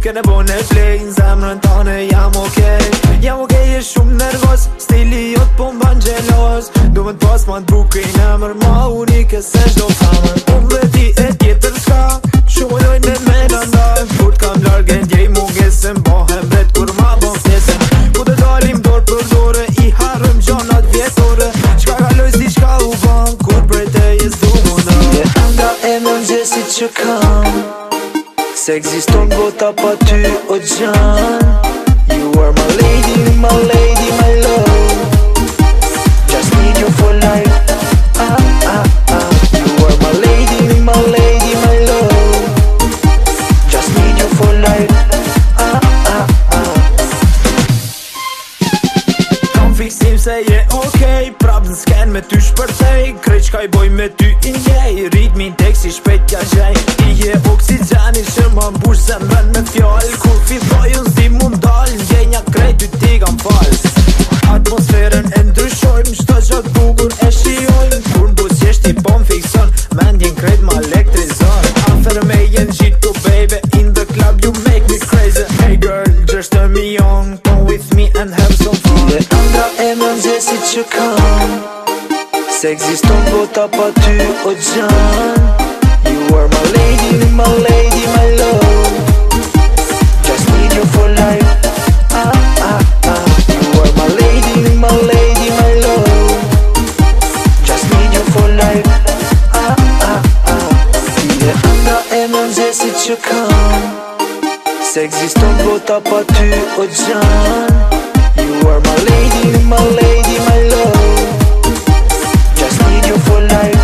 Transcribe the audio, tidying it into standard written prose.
Kene bone play në zemrën tane jam okej Jam okej e shumë nervos Stili jot po m'ban gjelos Du me t'pas ma t'buki në emër ma unike se shdo famën Unë dhe ti e tjetër s'ka Shumë dojnë me me në ndaj Kur t'kam largë e ndjej mungesën Bohem vet kur ma bon fjesën Ku të dalim dorë për dore I harëm gjonat vjetore Qka kaloj s'di qka u ban Kur prej te jes du më në Je anga e më ngjesit që kam Se existon bota pa ty o gjan You are my lady, my love Just need you for life You are my lady, my love Just need you for life Kam fiksim se je okej Prap në sken me ty shpërtej Krejt qka I boj me ty I njej Ritmin tek si shpejt ka gjej Ti je oksigeni që ma mbush zemrën me fjall Kur filloj unë s'di mund dal Ndjenja krejt ty ti kam fal Atmosferën e ndryshojmë Qdo gjak bukur e shiojmë Kur n'bus jesht I po m'fikson Mendjen krejt ma elektrizon Afer me jen gjitu baby In the club you make me crazy Hey girl, just turn me on Come with me and have some fun Dhe anga e më ngjesit që kam Se existon bota pa ty o gjan You are my lady, my love Just need you for life You are my lady, my love Just need you for life Dhe anga e më ngjesit që kam Se existon bota pa ty o gjan You are my lady, my love Just need you for life